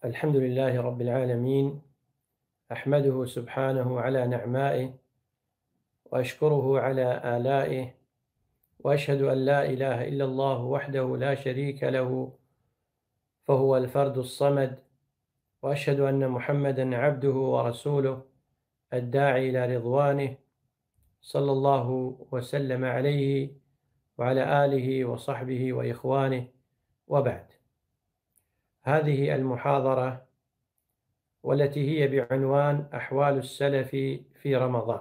الحمد لله رب العالمين، أحمده سبحانه على نعمائه وأشكره على آلائه، وأشهد أن لا إله إلا الله وحده لا شريك له فهو الفرد الصمد، وأشهد أن محمدًا عبده ورسوله الداعي إلى رضوانه، صلى الله وسلم عليه وعلى آله وصحبه وإخوانه، وبعد. هذه المحاضرة والتي هي بعنوان أحوال السلف في رمضان.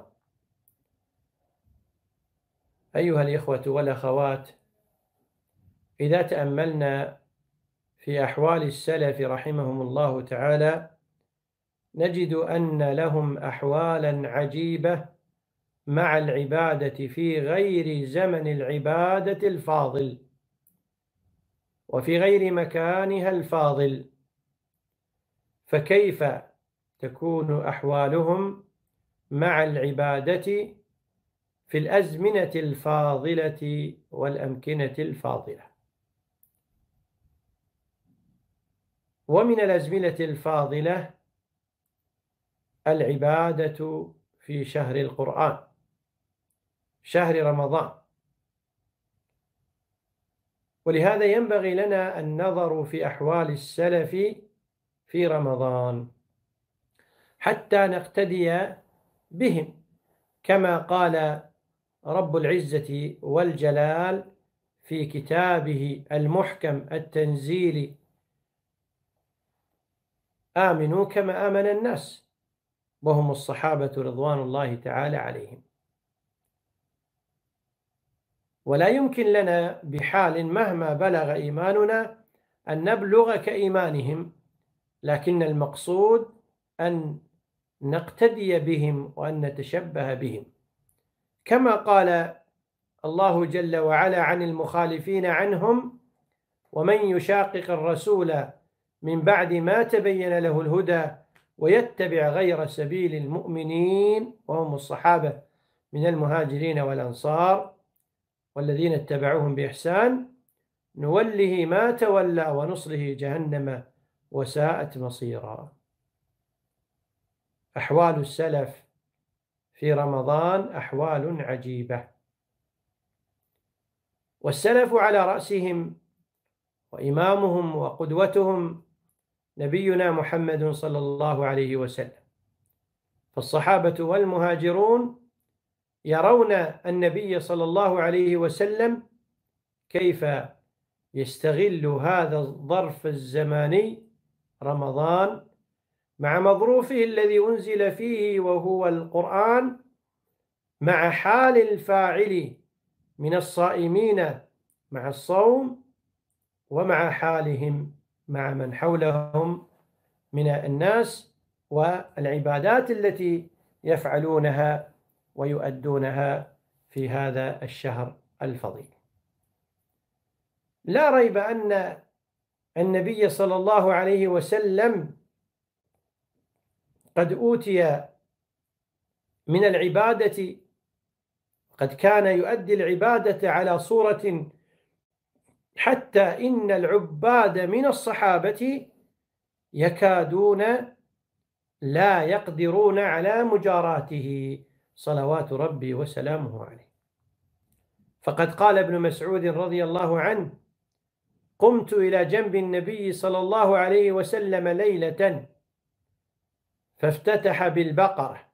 أيها الإخوة والأخوات، إذا تأملنا في أحوال السلف رحمهم الله تعالى نجد أن لهم أحوالا عجيبة مع العبادة في غير زمن العبادة الفاضل وفي غير مكانها الفاضل، فكيف تكون أحوالهم مع العبادة في الأزمنة الفاضلة والأمكنة الفاضلة؟ ومن الأزمنة الفاضلة العبادة في شهر القرآن، شهر رمضان. ولهذا ينبغي لنا النظر في أحوال السلف في رمضان حتى نقتدي بهم، كما قال رب العزة والجلال في كتابه المحكم التنزيل: آمنوا كما آمن الناس، وهم الصحابة رضوان الله تعالى عليهم. ولا يمكن لنا بحال مهما بلغ إيماننا أن نبلغ كإيمانهم، لكن المقصود أن نقتدي بهم وأن نتشبه بهم، كما قال الله جل وعلا عن المخالفين عنهم: ومن يشاقق الرسول من بعد ما تبين له الهدى ويتبع غير سبيل المؤمنين، وهم الصحابة من المهاجرين والأنصار والذين اتبعوهم بإحسان، نوله ما تولى ونصله جهنم وساءت مصيرا. أحوال السلف في رمضان أحوال عجيبة، والسلف على رأسهم وإمامهم وقدوتهم نبينا محمد صلى الله عليه وسلم. فالصحابة والمهاجرون يرون النبي صلى الله عليه وسلم كيف يستغل هذا الظرف الزماني رمضان مع مظروفه الذي أنزل فيه وهو القرآن، مع حال الفاعل من الصائمين مع الصوم، ومع حالهم مع من حولهم من الناس والعبادات التي يفعلونها ويؤدونها في هذا الشهر الفضيل. لا ريب أن النبي صلى الله عليه وسلم قد أوتي من العبادة، قد كان يؤدي العبادة على صورة حتى إن العباد من الصحابة يكادون لا يقدرون على مجاراته صلوات ربي وسلامه عليه. فقد قال ابن مسعود رضي الله عنه: قمت إلى جنب النبي صلى الله عليه وسلم ليلة فافتتح بالبقرة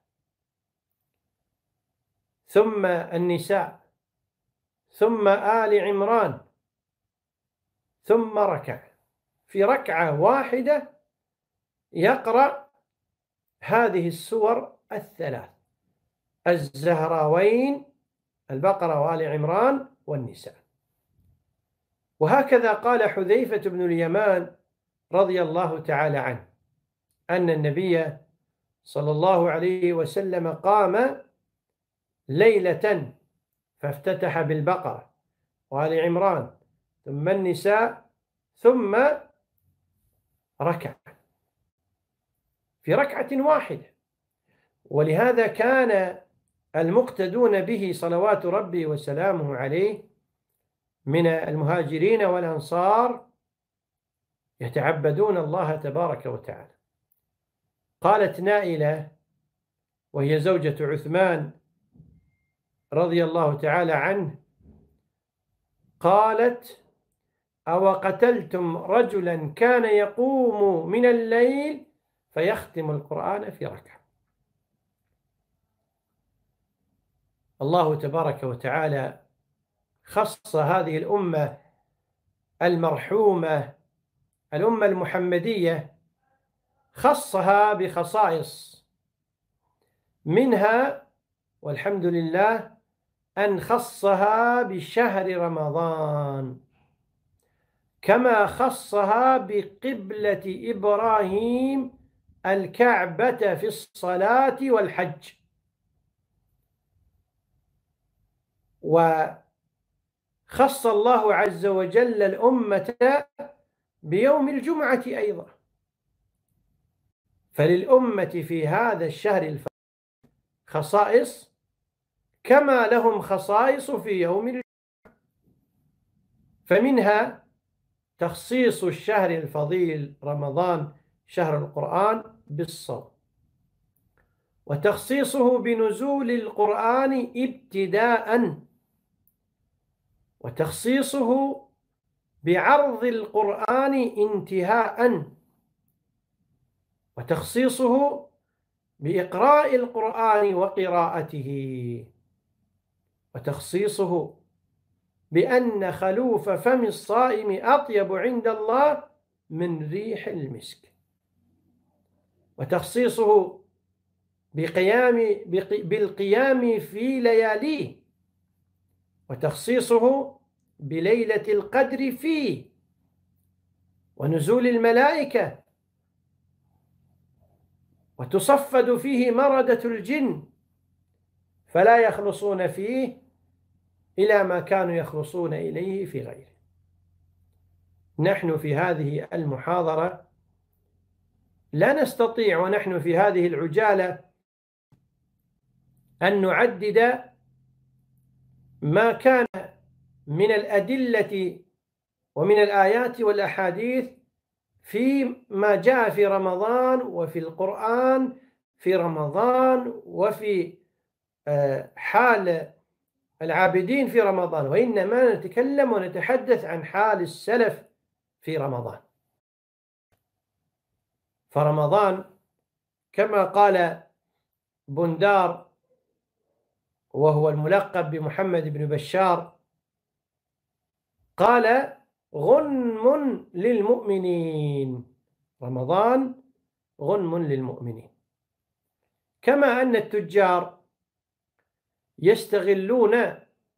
ثم النساء ثم آل عمران ثم ركع، في ركعة واحدة يقرأ هذه السور الثلاث: الزهراوين، البقرة وآل عمران والنساء. وهكذا قال حذيفة بن اليمان رضي الله تعالى عنه أن النبي صلى الله عليه وسلم قام ليلة فافتتح بالبقرة وآل عمران ثم النساء ثم ركع في ركعة واحدة. ولهذا كان المقتدون به صلوات ربي وسلامه عليه من المهاجرين والأنصار يتعبدون الله تبارك وتعالى. قالت نائلة وهي زوجة عثمان رضي الله تعالى عنه، قالت: أو قتلتم رجلا كان يقوم من الليل فيختم القرآن في ركعة. الله تبارك وتعالى خص هذه الأمة المرحومة، الأمة المحمدية، خصها بخصائص، منها والحمد لله أن خصها بشهر رمضان، كما خصها بقبلة إبراهيم الكعبة في الصلاة والحج. وخص الله عز وجل الأمة بيوم الجمعة أيضا، فللأمة في هذا الشهر خصائص كما لهم خصائص في يوم الجمعة. فمنها تخصيص الشهر الفضيل رمضان شهر القرآن بالصوم، وتخصيصه بنزول القرآن ابتداء، وتخصيصه بعرض القرآن انتهاء، وتخصيصه بإقراء القرآن وقراءته، وتخصيصه بأن خلوف فم الصائم أطيب عند الله من ريح المسك، وتخصيصه بالقيام في لياليه، وتخصيصه بليلة القدر فيه، ونزول الملائكة، وتصفد فيه مردة الجن فلا يخلصون فيه إلى ما كانوا يخلصون إليه في غيره. نحن في هذه المحاضرة لا نستطيع ونحن في هذه العجالة أن نعدد ما كان من الأدلة ومن الآيات والأحاديث فيما جاء في رمضان وفي القرآن في رمضان وفي حال العابدين في رمضان، وإنما نتكلم ونتحدث عن حال السلف في رمضان. فرمضان كما قال بندار وهو الملقب بمحمد بن بشار، قال: غنم للمؤمنين، رمضان غنم للمؤمنين. كما أن التجار يستغلون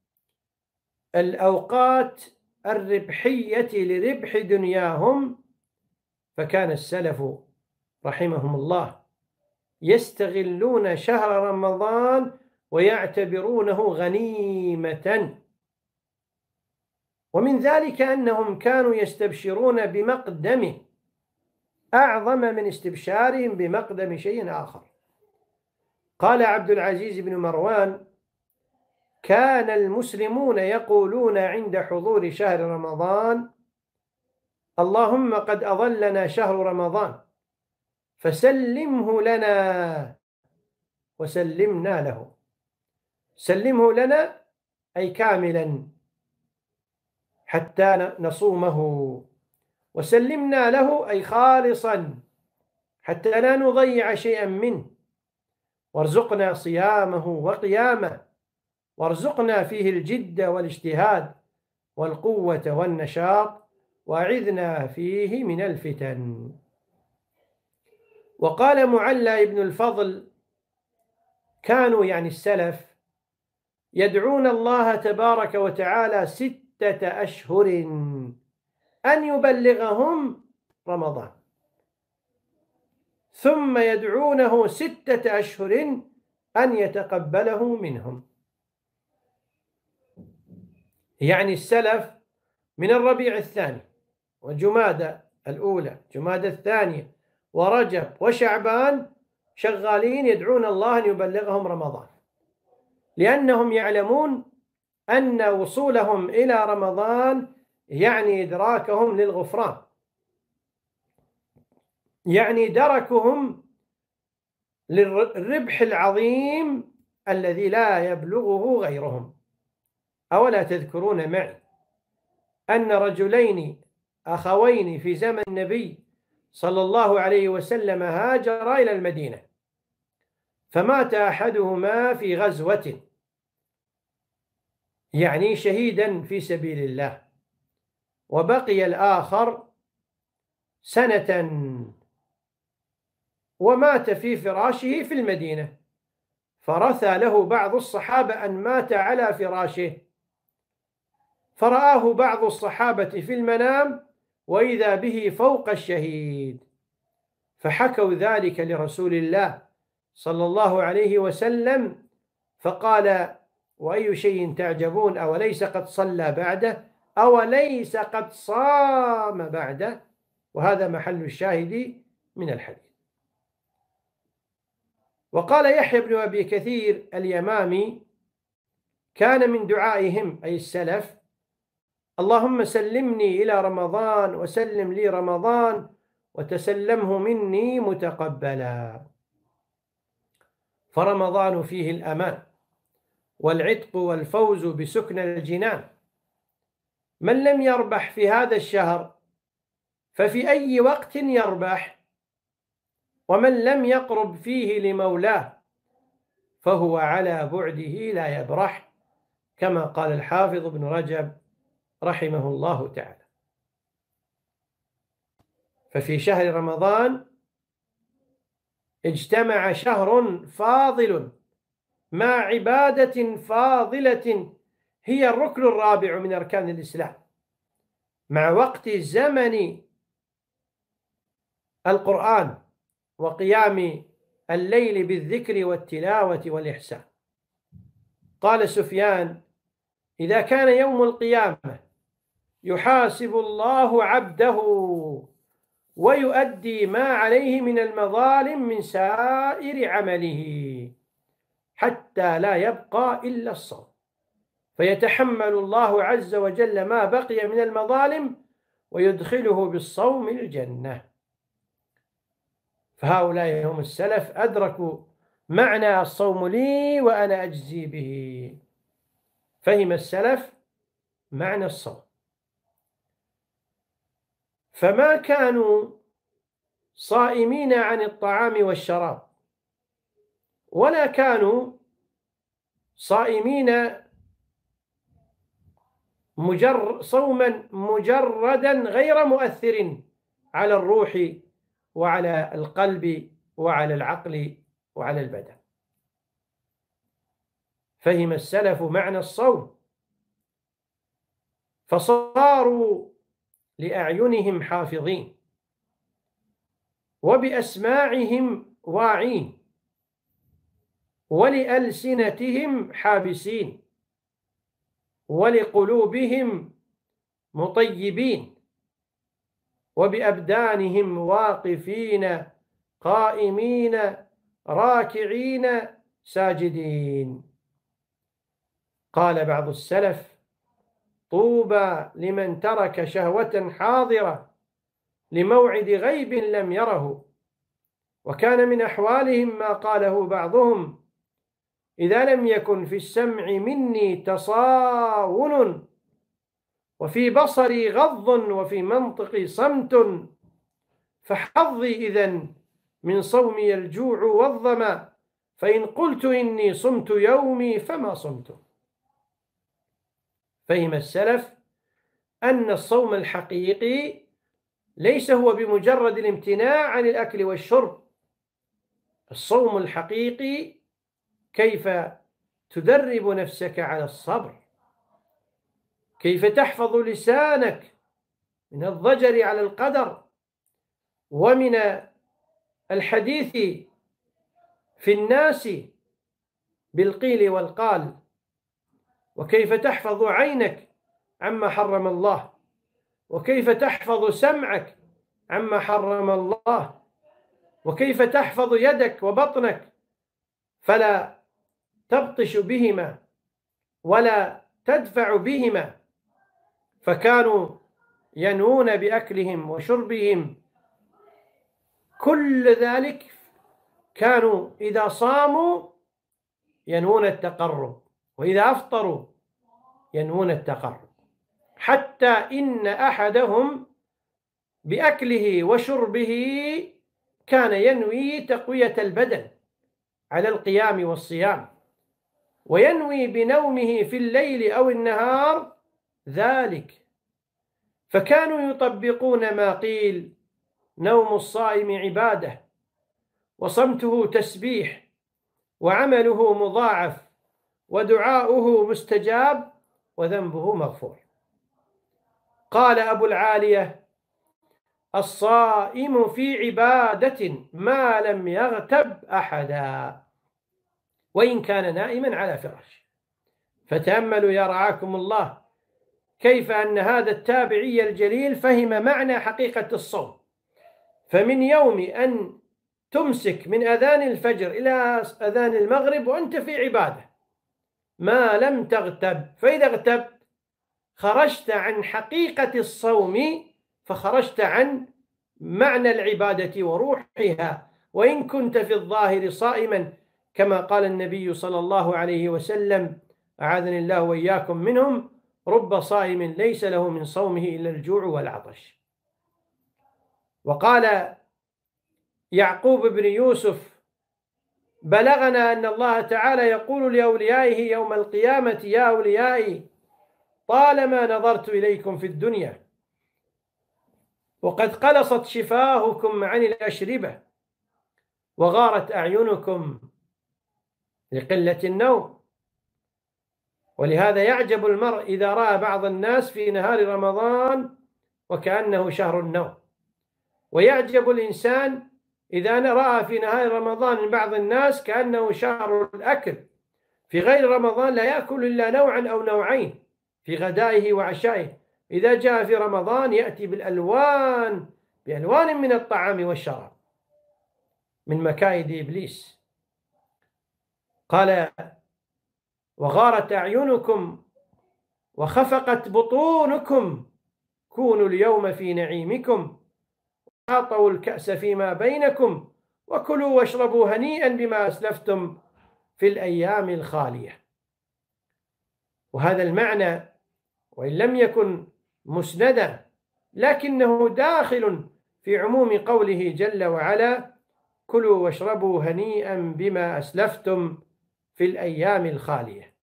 الأوقات الربحية لربح دنياهم، فكان السلف رحمهم الله يستغلون شهر رمضان ويعتبرونه غنيمة. ومن ذلك أنهم كانوا يستبشرون بمقدمه أعظم من استبشارهم بمقدم شيء آخر. قال عبد العزيز بن مروان: كان المسلمون يقولون عند حضور شهر رمضان: اللهم قد أظلنا شهر رمضان فسلمه لنا وسلمنا له. سلمه لنا أي كاملا حتى نصومه، وسلمنا له أي خالصا حتى لا نضيع شيئا منه، وارزقنا صيامه وقيامه، وارزقنا فيه الجد والاجتهاد والقوة والنشاط، وأعذنا فيه من الفتن. وقال معلى بن الفضل: كانوا يعني السلف يدعون الله تبارك وتعالى 6 أشهر أن يبلغهم رمضان، ثم يدعونه 6 أشهر أن يتقبله منهم. يعني السلف من الربيع الثاني وجمادى الأولى جمادى الثانية ورجب وشعبان شغالين يدعون الله أن يبلغهم رمضان، لأنهم يعلمون أن وصولهم إلى رمضان يعني إدراكهم للغفران، يعني دركهم للربح العظيم الذي لا يبلغه غيرهم. أولا تذكرون معي أن رجلين أخوين في زمن النبي صلى الله عليه وسلم هاجرا إلى المدينة، فمات أحدهما في غزوة، يعني شهيدا في سبيل الله، وبقي الآخر سنة ومات في فراشه في المدينة، فرثى له بعض الصحابة أن مات على فراشه، فرآه بعض الصحابة في المنام وإذا به فوق الشهيد، فحكوا ذلك لرسول الله صلى الله عليه وسلم، فقال: وأي شيء تعجبون؟ أوليس قد صلى بعده؟ أوليس قد صام بعده؟ وهذا محل الشاهد من الحديث. وقال يحيى بن أبي كثير اليمامي: كان من دعائهم أي السلف: اللهم سلمني إلى رمضان وسلم لي رمضان وتسلمه مني متقبلا. فرمضان فيه الأمان والعتق والفوز بسكن الجنان. من لم يربح في هذا الشهر ففي أي وقت يربح؟ ومن لم يقرب فيه لمولاه فهو على بعده لا يبرح، كما قال الحافظ ابن رجب رحمه الله تعالى. ففي شهر رمضان اجتمع شهر فاضل مع عبادة فاضلة هي الركن الرابع من أركان الإسلام، مع وقت زمن القرآن وقيام الليل بالذكر والتلاوة والإحسان. قال سفيان: إذا كان يوم القيامة يحاسب الله عبده ويؤدي ما عليه من المظالم من سائر عمله حتى لا يبقى إلا الصوم، فيتحمل الله عز وجل ما بقي من المظالم ويدخله بالصوم الجنة. فهؤلاء هم السلف، أدركوا معنى الصوم لي وأنا أجزي به. فهم السلف معنى الصوم، فما كانوا صائمين عن الطعام والشراب، ولا كانوا صائمين صوما مجردا غير مؤثر على الروح وعلى القلب وعلى العقل وعلى البدن. فهم السلف معنى الصوم فصاروا لأعينهم حافظين وبأسماعهم واعين ولألسنتهم حابسين ولقلوبهم مطيبين وبأبدانهم واقفين قائمين راكعين ساجدين. قال بعض السلف: طوبى لمن ترك شهوة حاضرة لموعد غيب لم يره. وكان من أحوالهم ما قاله بعضهم: إذا لم يكن في السمع مني تصاون وفي بصري غض وفي منطقي صمت فحظي إذن من صومي الجوع والظما، فإن قلت إني صمت يومي فما صمت. فهم السلف أن الصوم الحقيقي ليس هو بمجرد الامتناع عن الأكل والشرب. الصوم الحقيقي كيف تدرب نفسك على الصبر، كيف تحفظ لسانك من الضجر على القدر ومن الحديث في الناس بالقيل والقال، وكيف تحفظ عينك عما حرم الله، وكيف تحفظ سمعك عما حرم الله، وكيف تحفظ يدك وبطنك فلا تبطش بهما ولا تدفع بهما. فكانوا ينوون بأكلهم وشربهم كل ذلك كانوا إذا صاموا ينوون التقرب، وإذا أفطروا ينوون التقرب، حتى إن أحدهم بأكله وشربه كان ينوي تقوية البدن على القيام والصيام، وينوي بنومه في الليل أو النهار ذلك، فكانوا يطبقون ما قيل: نوم الصائم عبادة، وصمته تسبيح، وعمله مضاعف، ودعاؤه مستجاب، وذنبه مغفور. قال أبو العالية: الصائم في عبادة ما لم يغتب أحدا، وإن كان نائما على فراشه. فتأملوا يا رعاكم الله كيف أن هذا التابعي الجليل فهم معنى حقيقة الصوم. فمن يوم أن تمسك من أذان الفجر إلى أذان المغرب وأنت في عبادة ما لم تغتب، فإذا اغتبت خرجت عن حقيقة الصوم، فخرجت عن معنى العبادة وروحها، وإن كنت في الظاهر صائما، كما قال النبي صلى الله عليه وسلم: أعاذني الله وإياكم منهم، رب صائم ليس له من صومه إلا الجوع والعطش. وقال يعقوب بن يوسف: بلغنا أن الله تعالى يقول لأوليائه يوم القيامة: يا أوليائي طالما نظرت إليكم في الدنيا وقد قلصت شفاهكم عن الأشربة وغارت أعينكم لقلة النوم. ولهذا يعجب المرء إذا رأى بعض الناس في نهار رمضان وكأنه شهر النوم، ويعجب الإنسان إذا رأى في نهار رمضان من بعض الناس كأنه شهر الأكل، في غير رمضان لا يأكل إلا نوعا أو نوعين في غدائه وعشائه، إذا جاء في رمضان يأتي بألوان من الطعام والشراب من مكائد إبليس. قال: وغارت أعينكم وخفقت بطونكم، كونوا اليوم في نعيمكم، وأعطوا الكأس فيما بينكم، وكلوا واشربوا هنيئا بما أسلفتم في الأيام الخالية. وهذا المعنى وإن لم يكن مسندا لكنه داخل في عموم قوله جل وعلا: كلوا واشربوا هنيئا بما أسلفتم في الأيام الخالية.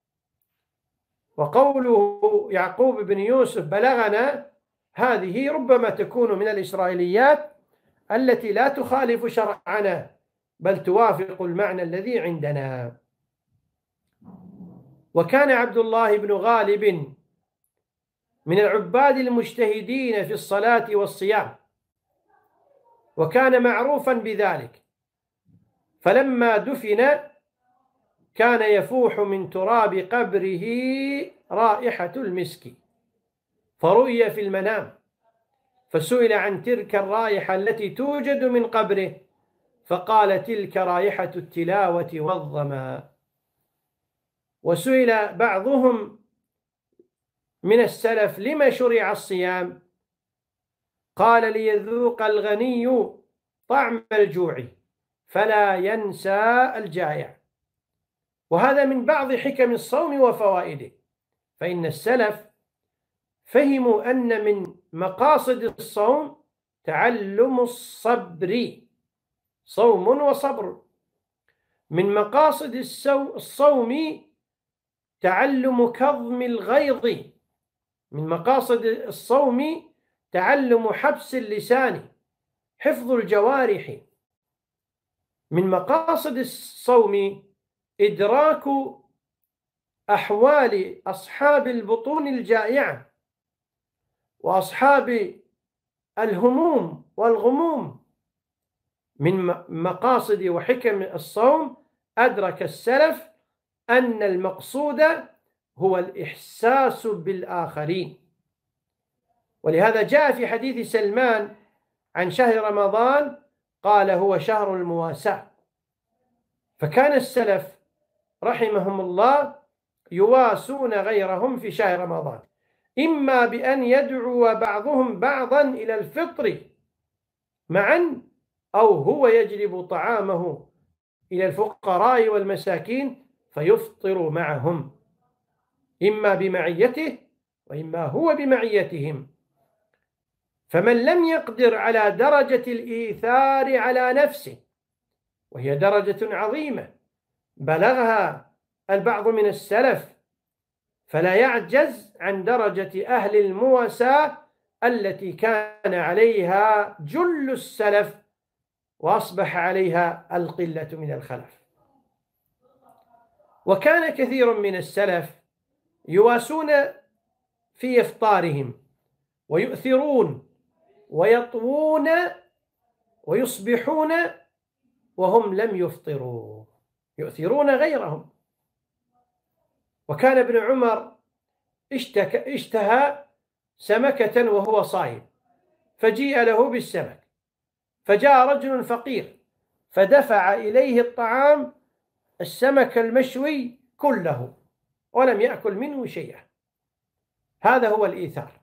وقوله يعقوب بن يوسف بلغنا، هذه ربما تكون من الإسرائيليات التي لا تخالف شرعنا بل توافق المعنى الذي عندنا. وكان عبد الله بن غالب من العباد المجتهدين في الصلاة والصيام، وكان معروفا بذلك، فلما دفن كان يفوح من تراب قبره رائحة المسك، فرؤي في المنام، فسئل عن تلك الرائحة التي توجد من قبره، فقال: تلك رائحة التلاوة والظما. وسئل بعضهم من السلف: لما شرع الصيام؟ قال: ليذوق الغني طعم الجوع فلا ينسى الجائع. وهذا من بعض حكم الصوم وفوائده، فإن السلف فهموا أن من مقاصد الصوم تعلم الصبر، صوم وصبر. من مقاصد الصوم تعلم كظم الغيظ، من مقاصد الصوم تعلم حبس اللسان، حفظ الجوارح. من مقاصد الصوم إدراك أحوال أصحاب البطون الجائعة وأصحاب الهموم والغموم. من مقاصد وحكم الصوم أدرك السلف أن المقصود هو الإحساس بالآخرين. ولهذا جاء في حديث سلمان عن شهر رمضان قال: هو شهر المواساة. فكان السلف رحمهم الله يواسون غيرهم في شهر رمضان، إما بأن يدعو بعضهم بعضا إلى الفطر معا، أو هو يجلب طعامه إلى الفقراء والمساكين فيفطر معهم، إما بمعيته وإما هو بمعيتهم. فمن لم يقدر على درجة الإيثار على نفسه، وهي درجة عظيمة بلغها البعض من السلف، فلا يعجز عن درجة أهل المواساة التي كان عليها جل السلف وأصبح عليها القلة من الخلف. وكان كثير من السلف يواسون في إفطارهم ويؤثرون ويطوون ويصبحون وهم لم يفطروا، يؤثرون غيرهم. وكان ابن عمر اشتهى سمكة وهو صائم، فجيء له بالسمك، فجاء رجل فقير فدفع إليه الطعام السمك المشوي كله ولم يأكل منه شيئا. هذا هو الإيثار.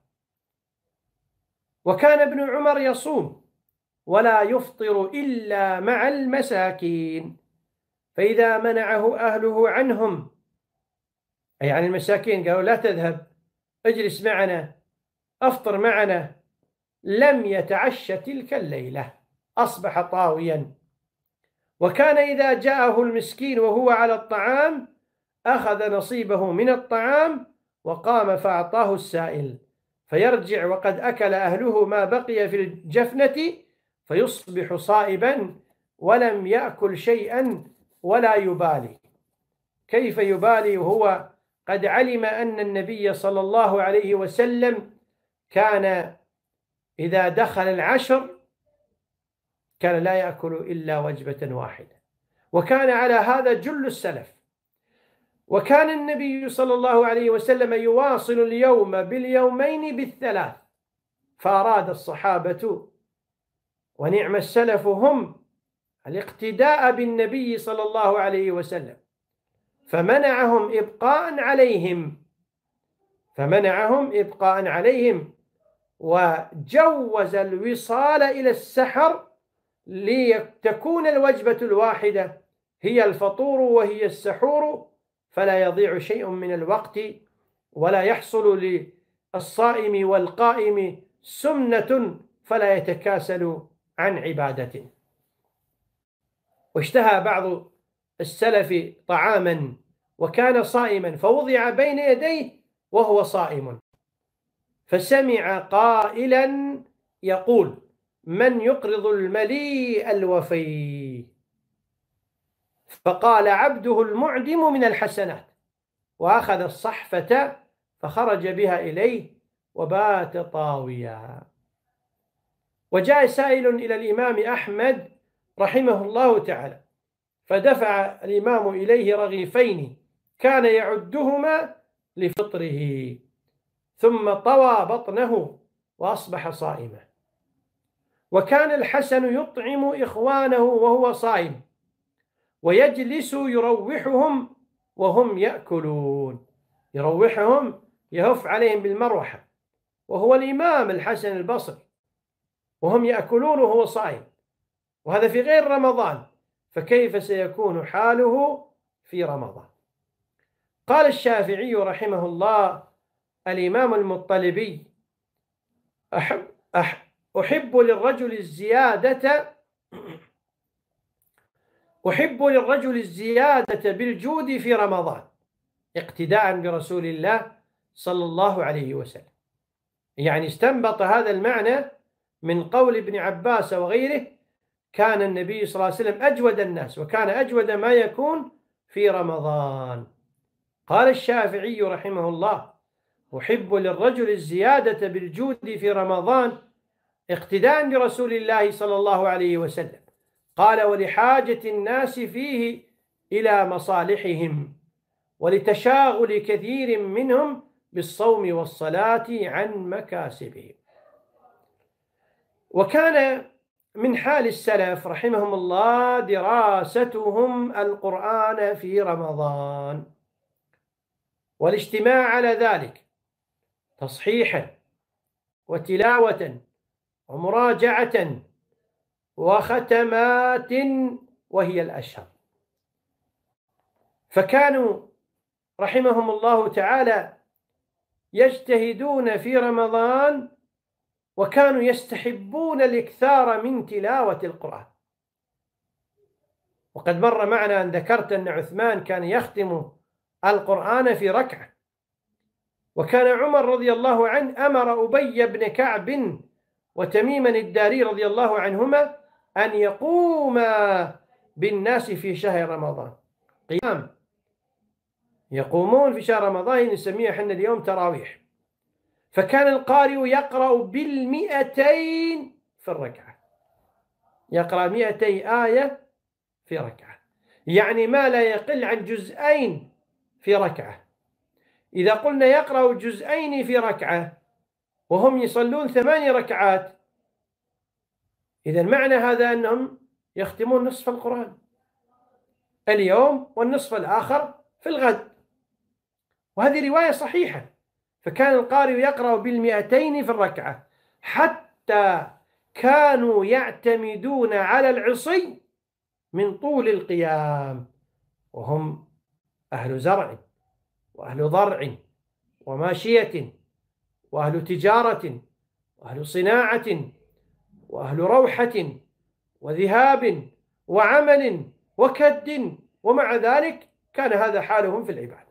وكان ابن عمر يصوم ولا يفطر إلا مع المساكين، فإذا منعه أهله عنهم، أي عن المساكين، قالوا لا تذهب، اجلس معنا، أفطر معنا، لم يتعشى تلك الليلة، أصبح طاويا. وكان إذا جاءه المسكين وهو على الطعام أخذ نصيبه من الطعام وقام فأعطاه السائل، فيرجع وقد أكل أهله ما بقي في الجفنة، فيصبح صائبا ولم يأكل شيئا ولا يبالي. كيف يبالي وهو قد علم أن النبي صلى الله عليه وسلم كان إذا دخل العشر كان لا يأكل إلا وجبة واحدة، وكان على هذا جل السلف. وكان النبي صلى الله عليه وسلم يواصل اليوم باليومين بالثلاث، فأراد الصحابة ونعم السلف هم الاقتداء بالنبي صلى الله عليه وسلم، فمنعهم إبقاء عليهم وجوز الوصال إلى السحر لتكون الوجبة الواحدة هي الفطور وهي السحور، فلا يضيع شيء من الوقت ولا يحصل للصائم والقائم سمنة فلا يتكاسل عن عبادته. واشتهى بعض السلف طعاما وكان صائما فوضع بين يديه وهو صائم، فسمع قائلا يقول: من يقرض المليء الوفي؟ فقال: عبده المعدم من الحسنات، وأخذ الصحفة فخرج بها إليه وبات طاويا. وجاء سائل إلى الإمام أحمد رحمه الله تعالى، فدفع الإمام إليه رغيفين كان يعدهما لفطره، ثم طوى بطنه وأصبح صائما. وكان الحسن يطعم إخوانه وهو صائم ويجلس يروحهم وهم يأكلون، يروحهم يهف عليهم بالمروحة، وهو الإمام الحسن البصري، وهم يأكلون وهو صائم، وهذا في غير رمضان، فكيف سيكون حاله في رمضان؟ قال الشافعي رحمه الله: الإمام المطلبي: أحب للرجل الزيادة بالجود في رمضان اقتداء برسول الله صلى الله عليه وسلم. يعني استنبط هذا المعنى من قول ابن عباس وغيره: كان النبي صلى الله عليه وسلم أجود الناس، وكان أجود ما يكون في رمضان. قال الشافعي رحمه الله: أحب للرجل الزيادة بالجود في رمضان اقتداء برسول الله صلى الله عليه وسلم. قال: ولحاجة الناس فيه إلى مصالحهم، ولتشاغل كثير منهم بالصوم والصلاة عن مكاسبهم. وكان من حال السلف رحمهم الله دراستهم القرآن في رمضان والاجتماع على ذلك تصحيحا وتلاوة ومراجعة وختمات وهي الأشهر. فكانوا رحمهم الله تعالى يجتهدون في رمضان، وكانوا يستحبون الإكثار من تلاوة القرآن. وقد مر معنا أن ذكرت أن عثمان كان يختم القرآن في ركعة، وكان عمر رضي الله عنه أمر أبي بن كعب وتميما الداري رضي الله عنهما أن يقوما بالناس في شهر رمضان قيام، يقومون في شهر رمضان، نسميه احنا اليوم تراويح. فكان القارئ يقرأ بالمئتين في الركعة، يقرأ 200 آية في ركعة، يعني ما لا يقل عن جزئين في ركعة. إذا قلنا يقرأ جزئين في ركعة وهم يصلون 8 ركعات، إذا معنى هذا أنهم يختمون نصف القرآن اليوم والنصف الآخر في الغد، وهذه رواية صحيحة. فكان القارئ يقرأ بالمئتين في الركعة، حتى كانوا يعتمدون على العصي من طول القيام، وهم أهل زرع وأهل ضرع وماشية وأهل تجارة وأهل صناعة وأهل روحة وذهاب وعمل وكد، ومع ذلك كان هذا حالهم في العبادة.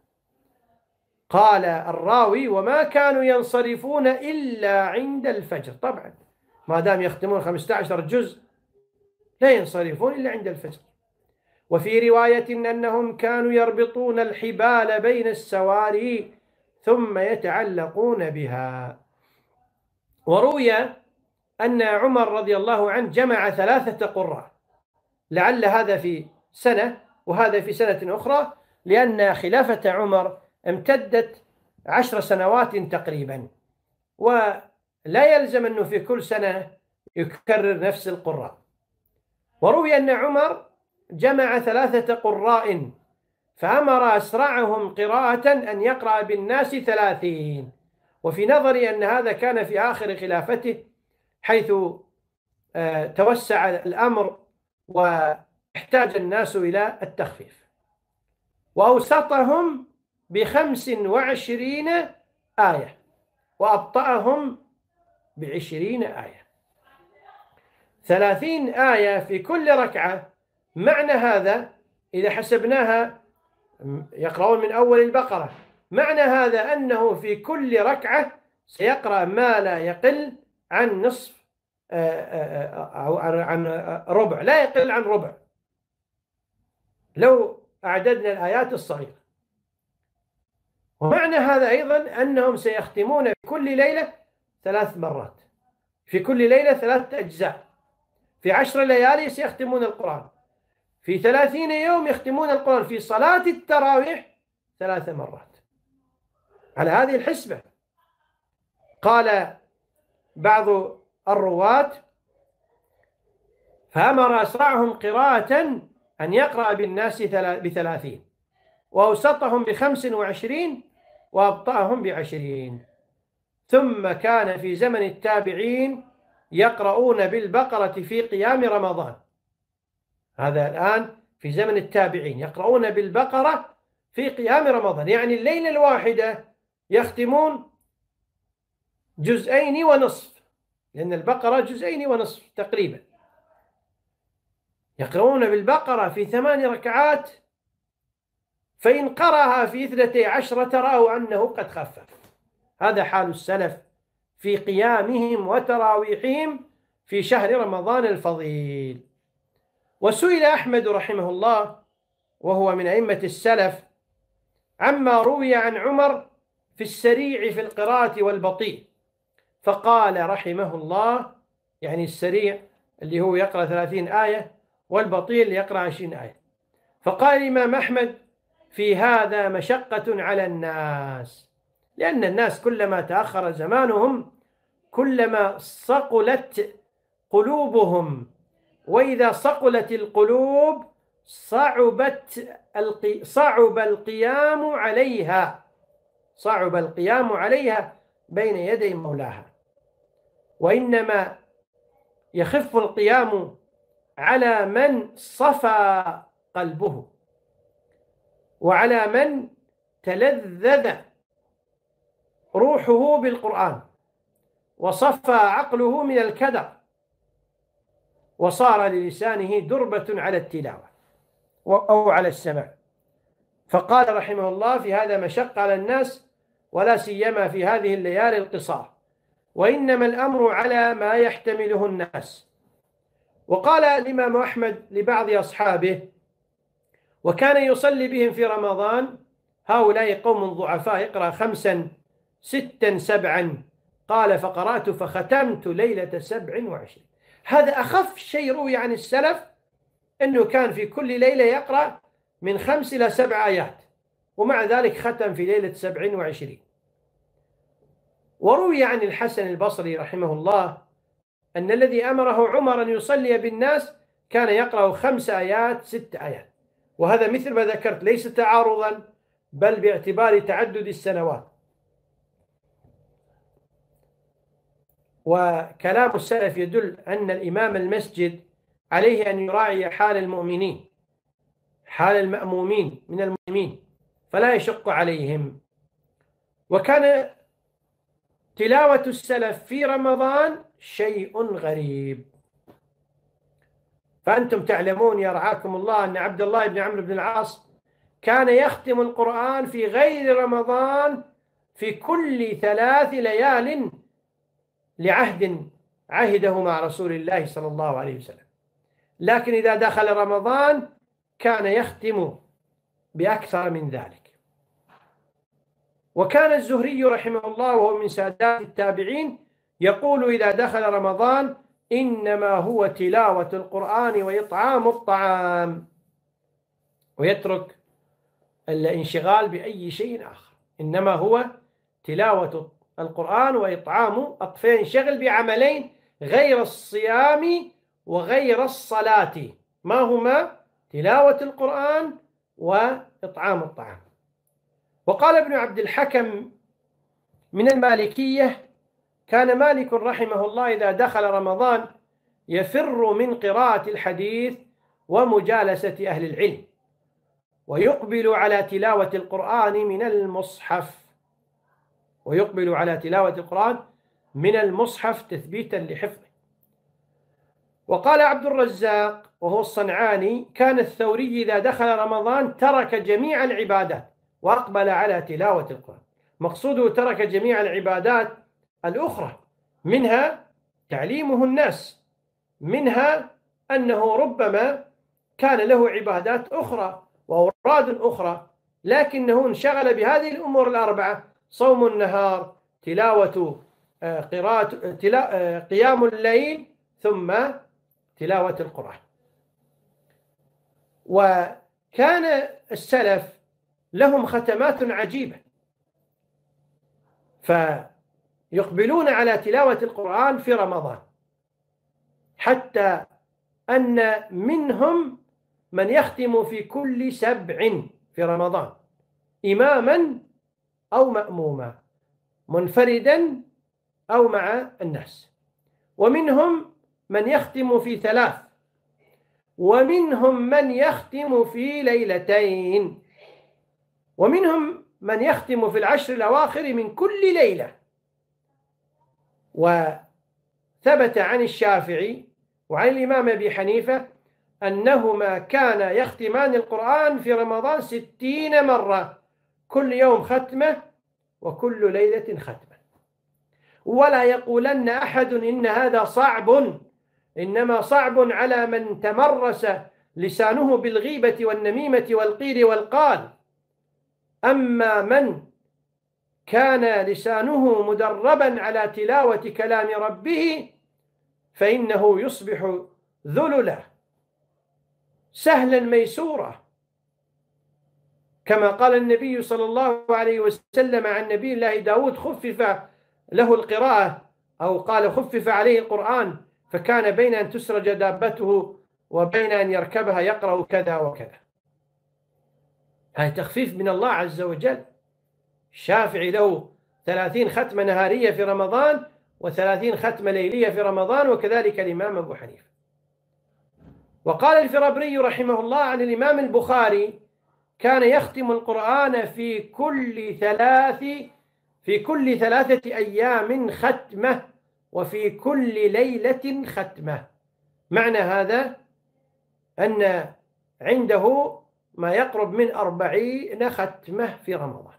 قال الراوي: وما كانوا ينصرفون إلا عند الفجر. طبعا ما دام يختمون 15 جزء لا ينصرفون إلا عند الفجر. وفي رواية أنهم كانوا يربطون الحبال بين السواري ثم يتعلقون بها. وروي أن عمر رضي الله عنه جمع 3 قراء، لعل هذا في سنة وهذا في سنة أخرى، لأن خلافة عمر امتدت 10 سنوات تقريبا، ولا يلزم أنه في كل سنة يكرر نفس القراء. وروي أن عمر جمع 3 قراء، فأمر أسرعهم قراءة أن يقرأ بالناس 30. وفي نظري أن هذا كان في آخر خلافته، حيث توسع الأمر واحتاج الناس إلى التخفيف. وأوسطهم ب25 آية، وأبطأهم ب20 آية، 30 آية في كل ركعة. معنى هذا إذا حسبناها يقرؤون من أول البقرة، معنى هذا أنه في كل ركعة سيقرأ ما لا يقل عن نصف أو عن ربع، لا يقل عن ربع لو أعددنا الآيات الصغيرة. ومعنى هذا أيضا أنهم سيختمون في كل ليلة 3 مرات، في كل ليلة 3 أجزاء، في 10 ليالي سيختمون القرآن، في 30 يوم يختمون القرآن، في صلاة التراويح 3 مرات. على هذه الحسبة قال بعض الرواة: فأمر أسرعهم قراءة أن يقرأ بالناس ب30، وأوسطهم ب25، وأبطأهم ب20. ثم كان في زمن التابعين يقرؤون بالبقرة في قيام رمضان. هذا الآن في زمن التابعين يقرؤون بالبقرة في قيام رمضان، يعني الليلة الواحدة يختمون 2.5 جزء، لأن البقرة 2.5 جزء تقريبا. يقرؤون بالبقرة في 8 ركعات، فإن قرأها في 12 رأوا أنه قد خفف. هذا حال السلف في قيامهم وتراويحهم في شهر رمضان الفضيل. وسئل أحمد رحمه الله وهو من أئمة السلف عما روي عن عمر في السريع في القراءة والبطيء، فقال رحمه الله، يعني السريع اللي هو يقرأ 30 آية، والبطيء اللي يقرأ 20 آية، فقال الإمام أحمد: في هذا مشقة على الناس، لأن الناس كلما تأخر زمانهم كلما صقلت قلوبهم، وإذا صقلت القلوب صعب القيام عليها بين يدي مولاها. وإنما يخف القيام على من صفى قلبه وعلى من تلذذ روحه بالقرآن وصفى عقله من الكدر وصار للسانه دربة على التلاوة أو على السماع. فقال رحمه الله: في هذا مشقة على الناس ولا سيما في هذه الليالي القصار، وإنما الأمر على ما يحتمله الناس. وقال الإمام أحمد لبعض أصحابه وكان يصلي بهم في رمضان: هؤلاء قوم ضعفاء، اقرأ 5 6 7. قال: فقرأت فختمت ليلة 27. هذا أخف شيء روي عن السلف، أنه كان في كل ليلة يقرأ من 5 إلى 7 آيات، ومع ذلك ختم في ليلة 27. وروي عن الحسن البصري رحمه الله أن الذي أمره عمر أن يصلي بالناس كان يقرأ 5 آيات 6 آيات، وهذا مثل ما ذكرت ليس تعارضا بل باعتبار تعدد السنوات. وكلام السلف يدل أن الإمام المسجد عليه أن يراعي حال المؤمنين، حال المأمومين من المسلمين، فلا يشق عليهم. وكان تلاوة السلف في رمضان شيء غريب. فأنتم تعلمون يا رعاكم الله أن عبد الله بن عمرو بن العاص كان يختم القرآن في غير رمضان في كل 3 ليال لعهد عهده مع رسول الله صلى الله عليه وسلم، لكن إذا دخل رمضان كان يختم بأكثر من ذلك. وكان الزهري رحمه الله وهو من سادات التابعين يقول: إذا دخل رمضان إنما هو تلاوة القرآن وإطعام الطعام، ويترك الانشغال بأي شيء آخر، إنما هو تلاوة القرآن وإطعام الطفيل، ينشغل بعملين غير الصيام وغير الصلاة، ما هما؟ تلاوة القرآن وإطعام الطعام. وقال ابن عبد الحكم من المالكية: كان مالك رحمه الله إذا دخل رمضان يفر من قراءة الحديث ومجالسة أهل العلم، ويقبل على تلاوة القرآن من المصحف، ويقبل على تلاوة القرآن من المصحف تثبيتا لحفظه. وقال عبد الرزاق وهو الصنعاني: كان الثوري إذا دخل رمضان ترك جميع العبادات وأقبل على تلاوة القرآن. مقصوده ترك جميع العبادات الأخرى، منها تعليمه الناس، منها أنه ربما كان له عبادات أخرى وأوراد أخرى، لكنه انشغل بهذه الأمور ال4: صوم النهار، تلاوة قيام الليل، ثم تلاوة القرآن. وكان السلف لهم ختمات عجيبة، فيقبلون على تلاوة القرآن في رمضان، حتى أن منهم من يختم في كل 7 في رمضان، إماما أو مأموما، منفردا أو مع الناس. ومنهم من يختم في 3، ومنهم من يختم في 2 ومنهم من يختم في 10 الأواخر من كل ليلة. وثبت عن الشافعي وعن الإمام أبي حنيفة أنهما كان يختمان القرآن في رمضان 60 مرة، كل يوم ختمة وكل ليلة ختمة. ولا يقولن أحد إن هذا صعب، إنما صعب على من تمرس لسانه بالغيبة والنميمة والقيل والقال. أما من كان لسانه مدربا على تلاوة كلام ربه فإنه يصبح ذللا سهلا ميسورا، كما قال النبي صلى الله عليه وسلم عن نبي الله داود: خفف له القراءة، أو قال خفف عليه القرآن، فكان بين أن تسرج دابته وبين أن يركبها يقرأ كذا وكذا. هذا تخفيف من الله عز وجل. الشافعي له 30 ختمة نهارية في رمضان و30 ختمة ليلية في رمضان، وكذلك الإمام أبو حنيفة. وقال الفرابري رحمه الله عن الإمام البخاري: كان يختم القرآن في كل 3 أيام ختمة، وفي كل ليلة ختمة. معنى هذا أن عنده ما يقرب من 40 ختمة في رمضان.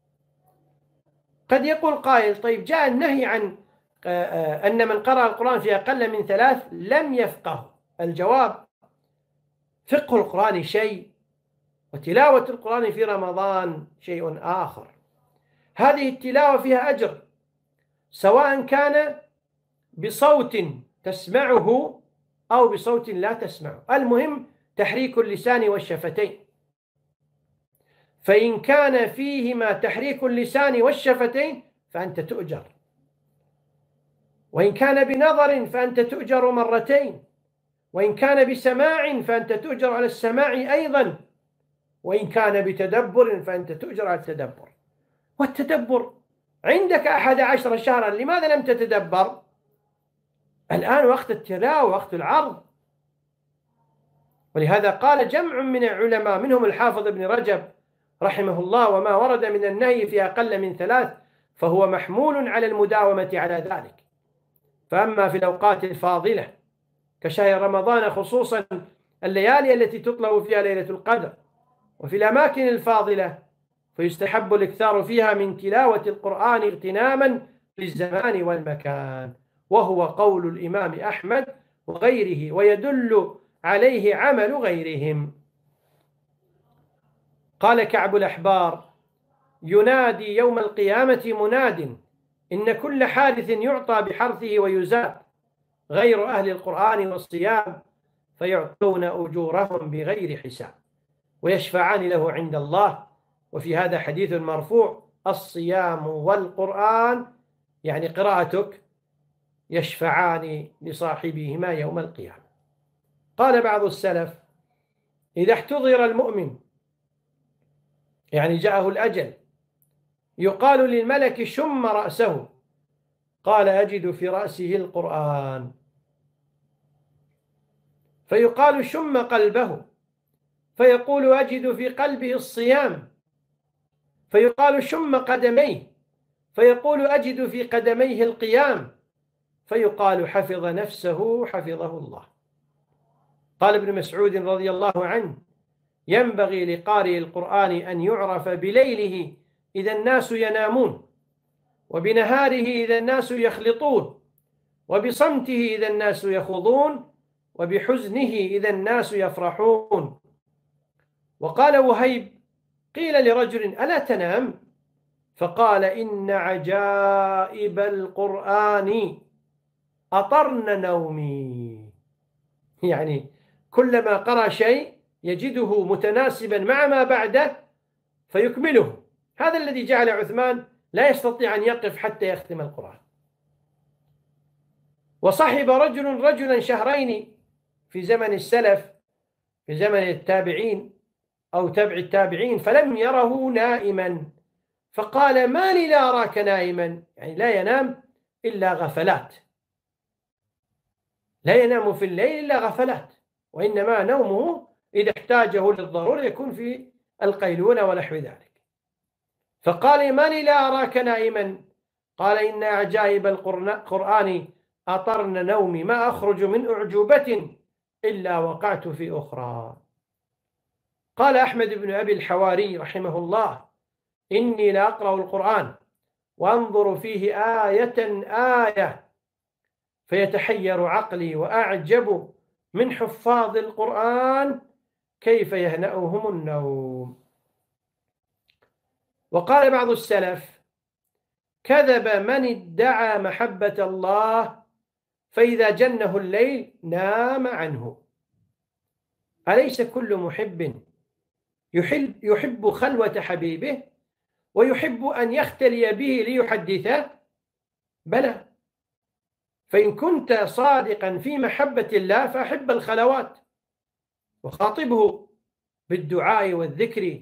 قد يقول قائل: طيب جاء النهي عن أن من قرأ القرآن في أقل من 3 لم يفقه. الجواب: فقه القرآن شيء، وتلاوة القرآن في رمضان شيء آخر. هذه التلاوة فيها أجر، سواء كان بصوت تسمعه أو بصوت لا تسمعه، المهم تحريك اللسان والشفتين. فإن كان فيهما تحريك اللسان والشفتين فأنت تؤجر، وإن كان بنظر فأنت تؤجر 2 مرة، وإن كان بسماع فأنت تؤجر على السماع أيضا، وإن كان بتدبر فأنت تؤجر على التدبر. والتدبر عندك 11 شهرا، لماذا لم تتدبر؟ الآن وقت التلاوة، وقت العرض. ولهذا قال جمع من العلماء منهم الحافظ ابن رجب رحمه الله: وما ورد من النهي في أقل من 3 فهو محمول على المداومة على ذلك. فأما في الأوقات الفاضلة كشهر رمضان، خصوصا الليالي التي تطلب فيها ليلة القدر، وفي الأماكن الفاضلة، فيستحب الإكثار فيها من تلاوة القرآن اغتناما للزمان والمكان، وهو قول الإمام أحمد وغيره، ويدل عليه عمل غيرهم. قال كعب الأحبار: ينادي يوم القيامة مناد إن كل حادث يعطى بحرثه ويزاد، غير أهل القرآن والصيام فيعطون أجورهم بغير حساب، ويشفعان له عند الله. وفي هذا حديث مرفوع: الصيام والقرآن، يعني قراءتك، يشفعان لصاحبهما يوم القيامة. قال بعض السلف: إذا احتضر المؤمن، يعني جاءه الأجل، يقال للملك: شم رأسه، قال: أجد في رأسه القرآن. فيقال: شم قلبه، فيقول: أجد في قلبه الصيام. فيقال: شم قدميه، فيقول: أجد في قدميه القيام. فيقال: حفظ نفسه حفظه الله. قال ابن مسعود رضي الله عنه: ينبغي لقارئ القرآن أن يعرف بليله إذا الناس ينامون، وبنهاره إذا الناس يخلطون، وبصمته إذا الناس يخوضون، وبحزنه إذا الناس يفرحون. وقال وهيب: قيل لرجل: ألا تنام؟ فقال: إن عجائب القرآن أطرن نومي. يعني كلما قرأ شيء يجده متناسبا مع ما بعده فيكمله. هذا الذي جعل عثمان لا يستطيع أن يقف حتى يختم القرآن. وصحب رجل رجلا شهرين في زمن السلف، في زمن التابعين أو تبع التابعين، فلم يره نائما، فقال: ما لي لا أراك نائما؟ يعني لا ينام إلا غفلات، لا ينام في الليل إلا غفلات، وإنما نومه إذا احتاجه للضرورة يكون في القيلولة ونحو ذلك. فقال: ما لي لا أراك نائما؟ قال: إن عجائب القرآن أطرن نومي، ما أخرج من أعجوبة إلا وقعت في أخرى. قال أحمد بن أبي الحواري رحمه الله: إني لأقرأ القرآن وأنظر فيه آية آية فيتحير عقلي، وأعجب من حفاظ القرآن كيف يهنأهم النوم. وقال بعض السلف: كذب من ادعى محبة الله فإذا جنه الليل نام عنه. أليس كل محب يحب خلوة حبيبه ويحب أن يختلي به ليحدثه؟ بلى، فإن كنت صادقا في محبة الله فأحب الخلوات، وخاطبه بالدعاء والذكر،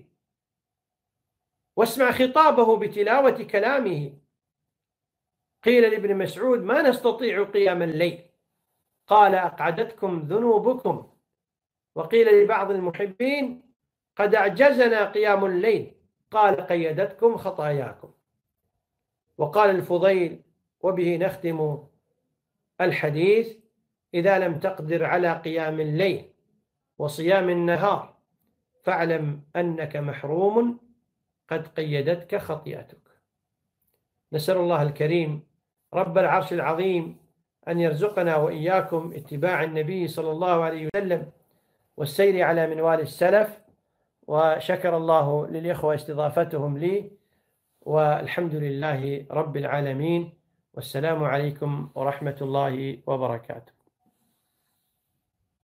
واسمع خطابه بتلاوة كلامه. قيل لابن مسعود: ما نستطيع قيام الليل، قال: أقعدتكم ذنوبكم وقيل لبعض المحبين قد أعجزنا قيام الليل، قال قيدتكم خطاياكم. وقال الفضيل، وبه نختم الحديث: إذا لم تقدر على قيام الليل وصيام النهار فاعلم أنك محروم، قد قيدتك خطيئتك. نسأل الله الكريم رب العرش العظيم أن يرزقنا وإياكم اتباع النبي صلى الله عليه وسلم والسير على منوال السلف. وشكر الله للإخوة استضافتهم لي، والحمد لله رب العالمين، والسلام عليكم ورحمة الله وبركاته.